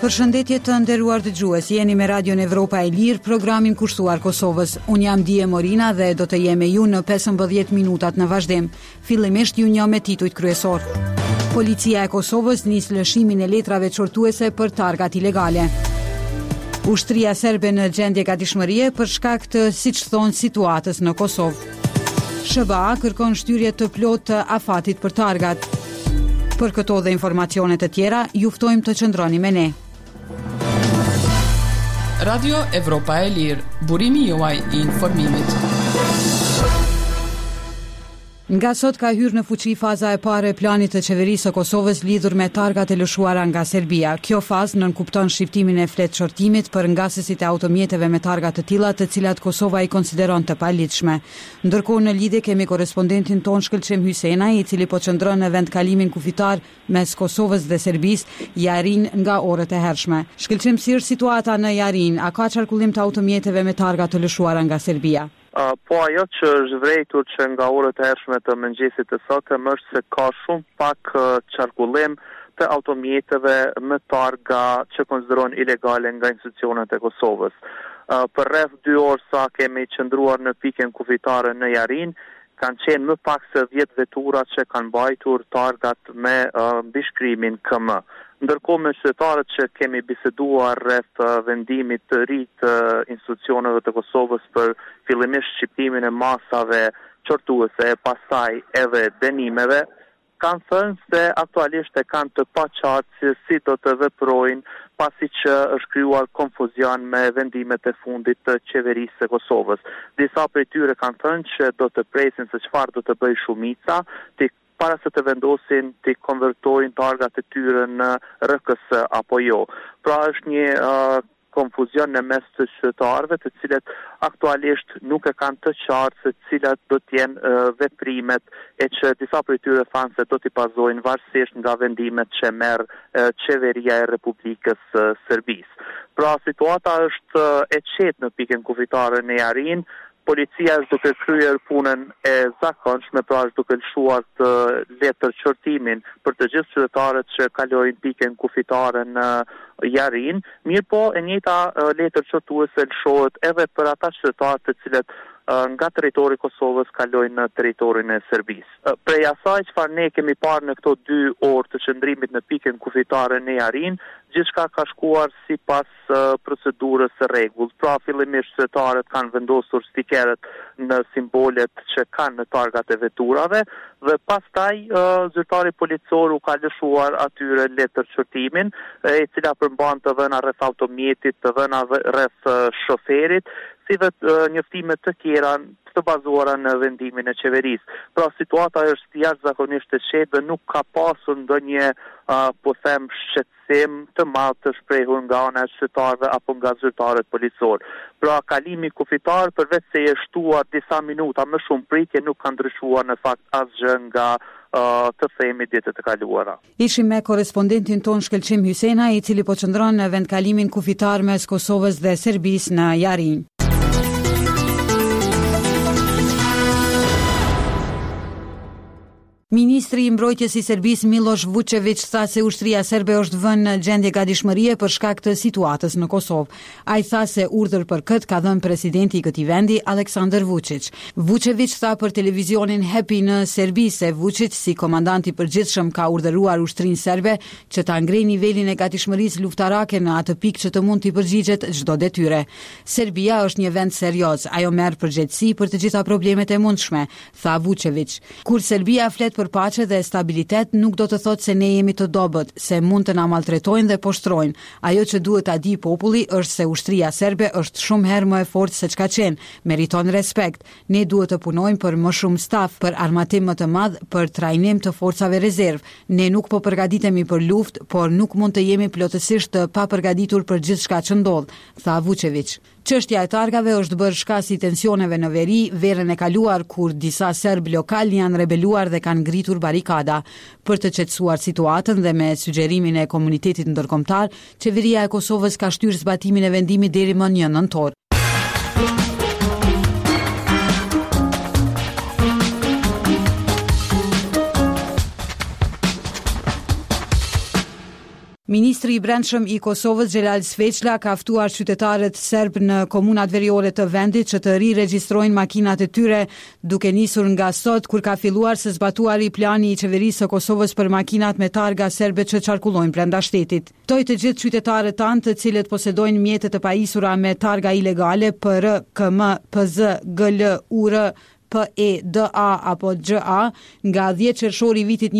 Përshëndetje të nderuar dëgjues, jeni me Radion Evropa e Lirë, programin kushtuar Kosovës. Unë jam Dije Morina dhe do të jem me ju në 15 minutat në vazhdim. Fillimisht ju njoh me titujt kryesor. Policia e Kosovës nis lëshimin e letrave çortuese për targat ilegale. Ushtria serbe në gjendje gatishmërie për shkak të, siç thon, situatës në Kosovë. SBA kërkon shtyrje të plotë të afatit për targat. Për këto dhe informacione të tjera, ju ftojmë të qëndroni me ne. Radio Evropa e Lirë, burimi juaj I informimit. Nga sot ka hyrë në fuqi faza e parë e planit të qeverisë së Kosovës lidhur me targat e lëshuara nga Serbia. Kjo fazë nënkupton shiftimin e fletë shortimit për ngasësit e automjeteve me targa të tilla, të cilat Kosova I konsideron të paligjshme. Ndërkohë në lidhje kemi korrespondentin ton Shkëlqim Hysenaj, I cili po qëndron në vendkalimin kufitar mes Kosovës dhe Serbisë, Jarin, nga orët e hershme. Shkëlqim, si është situata në Jarin? A ka qarkullim të automjeteve me targa të lëshuara nga Serbia? Po ajo që është vërejtur që nga orët e hershme të mëngjesit të sotëm është se ka shumë pak qarkullim të automjeteve me targa që konsiderohen ilegale nga institucionet e Kosovës. Për rreth 2 orë sa kemi qëndruar në pikën kufitare në Jarin, kanë qenë më pak se 10 vetura që kanë mbajtur targat me mbishkrimin KM. Ndërkohë me qytetarët që kemi biseduar rreth vendimit të ri të institucioneve të Kosovës për fillimisht shqiptimin e masave çortuese, pastaj edhe dënimeve, kanë thënë se aktualisht e kanë të paqartë se si do të veprojnë pasi që është krijuar konfuzion me vendimet e fundit të qeverisë së Kosovës. Disa prej tyre kanë thënë që do të presin se çfarë do të bëjë shumica, para se të vendosin të konvertojnë targat e tyre në RKS apo jo. Pra është një konfuzion në mes të qytetarëve, të cilët aktualisht nuk e kanë të qartë se cilat do të jenë veprimet e që disa prej tyre thanë se do t'i bazojnë varësisht nga vendimet që merr qeveria e Republikës së Serbisë. Pra situata është e qetë në pikën kufitare në Jarin. Policia është duke kryer punën e zakonshme, pra është duke lëshuar të letër çortimin për të gjithë qytetarët që kalojnë pikën kufitare në Jarin. Mirë po, e njëjta letër çortuese lëshohet edhe për ata qytetarë të cilët nga territori I Kosovës kalojnë në territorin e Serbisë. Prej asaj çfarë ne kemi parë në këto 2 orë të qëndrimit në pikën kufitare në Jarin, gjithçka ka shkuar sipas procedurës së rregullt. Pra fillimisht qytetarët kanë vendosur stikeret në simbolet që kanë në targat e veturave dhe pastaj zyrtari policor u ka lëshuar atyre letër çortimin, e cila përmban të dhëna rreth automjetit, të dhëna rreth shoferit, si vetë njoftimet të tjera të bazuara në vendimin e qeverisë. Pra situata është jashtëzakonisht e qetë dhe nuk ka pasur ndonjë po them shqetësim të madh të shprehur nga ana e qytetarëve apo nga zyrtarët policor. Pra kalimi kufitar përveç se e shtuar disa minuta më shumë pritje nuk ka ndryshuar në fakt asgjë nga të themi ditët e kaluara. Ishim me korrespondentin ton Shkëlqim Hysenaj, I cili po qëndron në vendkalimin kufitar mes Kosovës dhe Serbisë në Jarin. Ministri I mbrojtjes I Serbisë Miloš Vučević tha se ushtria serbe është vënë në gjendje gatishmërie për shkak të situatës në Kosovë. Ai tha se urdhër për këtë ka dhënë presidenti I këtij vendi, Aleksandar Vučić. Vučević tha për televizionin Happy në Serbi se Vučić, si komandant I përgjithshëm, ka urdhëruar ushtrinë serbe që ta ngrejë nivelin e gatishmërisë luftarake në atë pikë që të mund t'i përgjigjet çdo detyre. Serbia është një vend serioz, ajo merr përgjegjësi për të gjitha problemet e mundshme, tha Vučević. Kur Serbia flet për paqe dhe stabilitet, nuk do të thotë se ne jemi të dobët, se mund të na maltretojnë dhe poshtrojnë. Ajo që duhet ta di populli është se ushtria serbe është shumë herë më e fortë se çka qenë, meriton respekt. Ne duhet të punojmë për më shumë staf, për armatim më të madh, për trajnim të forcave rezervë. Ne nuk po përgatitemi për luftë, por nuk mund të jemi plotësisht të papërgatitur për gjithçka që ndodh, tha Vučević. Çështja e targave është bërë shkas I tensioneve në veri verën e kaluar kur disa serb lokal janë rebeluar dhe kanë ngritur barikada. Për të qetësuar situatën dhe me sugjerimin e komunitetit ndërkombëtar, qeveria e Kosovës ka shtyrë zbatimin e vendimit deri më 1 nëntor. Ministri i Brendshëm i Kosovës Xhelal Sveçla ka ftuar qytetarët serb në komunat veriore të vendit që të riregjistrojnë makinat e tyre, duke nisur nga sot kur ka filluar së zbatuari plani i qeverisë së Kosovës për makinat me targa serbe që qarkullojnë brenda shtetit. Ftoi të gjithë qytetarët tanë të cilët posedojnë mjete të pajisura me targa ilegale PR, KM, PZ, GL, UR, PEDA apo GA nga 10 qershori i vitit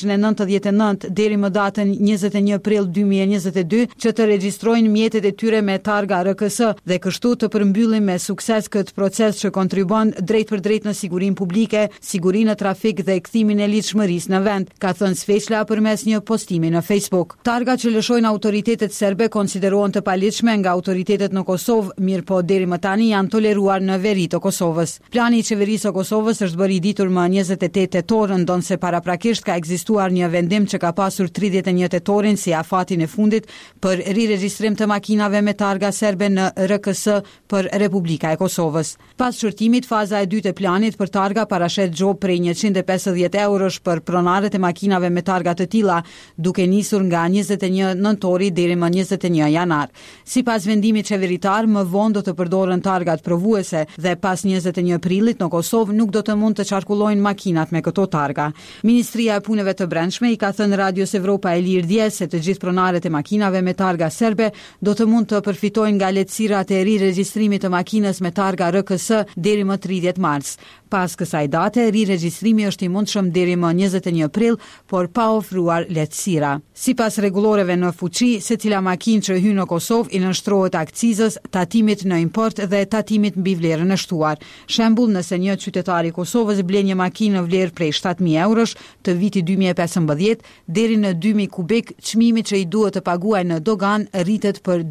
1999 deri më datën 21 prill 2022 që të regjistrojnë mjetet e tyre me targa RKS dhe kështu të përmbyllim me sukses këtë proces që kontribon drejt për drejt në sigurinë publike, sigurinë në trafik dhe kthimin e lidhshmërisë në vend, ka thënë Sveçla përmes një postimi në Facebook. Targa që lëshojnë autoritetet serbe konsiderohen të paligjshme nga autoritetet në Kosovë, mirëpo deri më tani janë toleruar në veri të Kosovës. Plani i qeverisë së Kosovës është bërë i ditur më 28 tetor, ndonse paraprakisht ka ekzistuar një vendim që ka pasur 31 tetorin si afatin e fundit për riregjistrim të makinave me targa serbe në RKS për Republika e Kosovës. Pas shërtimit, faza e dytë e planit për targa parashet gjop prej 150 eurosh për pronarët e makinave me targa të tilla, duke nisur nga 21 nëntori deri më 21 janar. Sipas vendimit qeveritar, më vonë do të përdoren targat provuese dhe pas 21 prillit në Kosovë nuk do të mund të qarkullojnë makinat me këto targa. Ministria e Punëve të Brendshme i ka thënë Radios Evropa e Lirë dje se të gjithë pronarët e makinave me targa serbe do të mund të përfitojnë nga lehtësirat e riregjistrimit të makinës me targa RKS deri më 30 mars. Pas kësaj date, riregjistrimi është i mundshëm deri më 21 prill, por pa ofruar lehtësira. Sipas rregulloreve në fuqi, secila makinë që hyn në Kosovë i nënshtrohet akcizës, tatimit në import dhe tatimit mbi vlerën e shtuar. Shembull, nëse një qytetar i Kosovës blen një makinë në vlerë prej 7.000 eurosh të vitit 2015 deri në 2.000 kubik, çmimi që i duhet të paguajë në dogan rritet për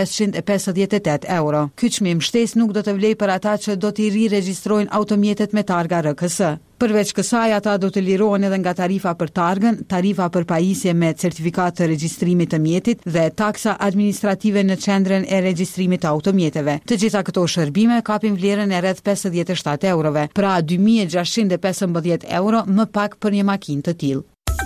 2.558 euro. Ky çmim shtesë nuk do të vlejë për ata që do t'i riregjistrojnë automjetet me targa RKS. Përveç kësaj, ata do të lirohen edhe nga tarifa për targën, tarifa për pajisje me certifikat të regjistrimit të mjetit dhe taksa administrative në qendrën e regjistrimit të automjeteve. Të gjitha këto shërbime kapin vlerën e rreth 57 eurove, pra 2.615 euro më pak për një makinë të tillë.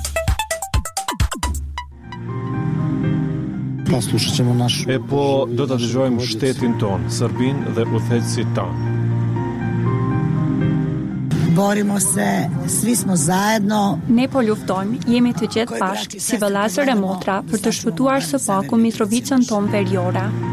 E po, do të dëgjojmë shtetin ton, Serbinë dhe udhëheqësit tanë. Borimo se, svi smo zajedno. Ne po luftojmë, jemi të gjithë bashkë si vëllezër e motra për të shpëtuar së paku Mitrovicën tonë veriore.